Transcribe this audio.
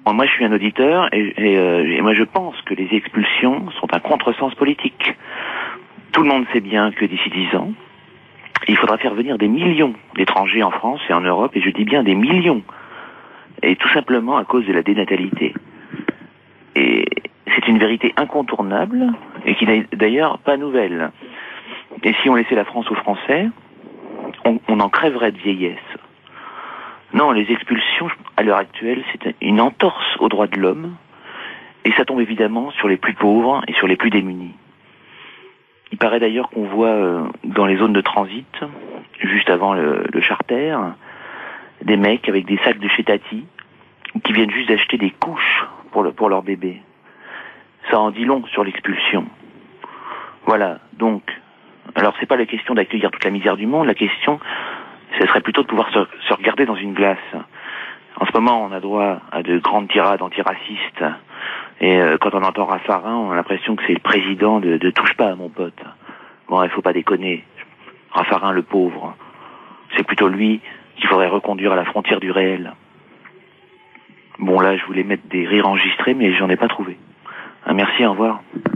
Moi, je suis un auditeur et moi, je pense que les expulsions sont un contresens politique. Tout le monde sait bien que d'ici 10 ans, il faudra faire venir des millions d'étrangers en France et en Europe, et je dis bien des millions. Et tout simplement à cause de la dénatalité. Et c'est une vérité incontournable et qui n'est d'ailleurs pas nouvelle. Et si on laissait la France aux Français, on en crèverait de vieillesse. Non, les expulsions, à l'heure actuelle, c'est une entorse aux droits de l'homme, et ça tombe évidemment sur les plus pauvres et sur les plus démunis. Il paraît d'ailleurs qu'on voit dans les zones de transit, juste avant le charter, des mecs avec des sacs de chez Tati, qui viennent juste d'acheter des couches pour leur bébé. Ça en dit long sur l'expulsion. Voilà, donc, alors c'est pas la question d'accueillir toute la misère du monde, la question, ce serait plutôt de pouvoir se regarder dans une glace. En ce moment, on a droit à de grandes tirades antiracistes, et quand on entend Raffarin, on a l'impression que c'est le président de Touche pas à mon pote. Bon, il faut pas déconner. Raffarin, le pauvre, c'est plutôt lui qu'il faudrait reconduire à la frontière du réel. Bon, là, je voulais mettre des rires enregistrés, mais j'en ai pas trouvé. Merci, au revoir.